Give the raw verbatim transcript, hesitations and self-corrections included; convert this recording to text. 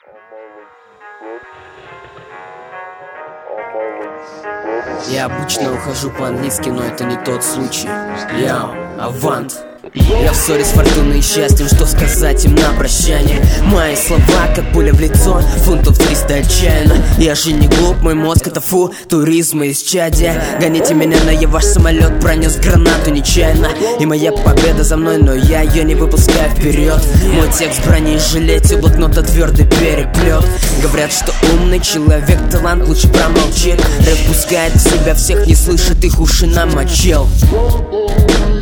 Я обычно ухожу по-английски, но это не тот случай. Яу, авант. Я в ссоре с фортуной и счастьем, что сказать им на прощание. Мои слова, как пуля в лицо, фунтов триста отчаянно. Я же не глуп, мой мозг это фу, туризм из чадия. Гоните меня, но я ваш самолет пронес гранату нечаянно. И моя победа за мной, но я ее не выпускаю вперед. Мой текст брони и жилете, блокнота твердый переплет. Говорят, что умный человек, талант лучше промолчит. Рэп пускает в себя всех, не слышит их уши намочил.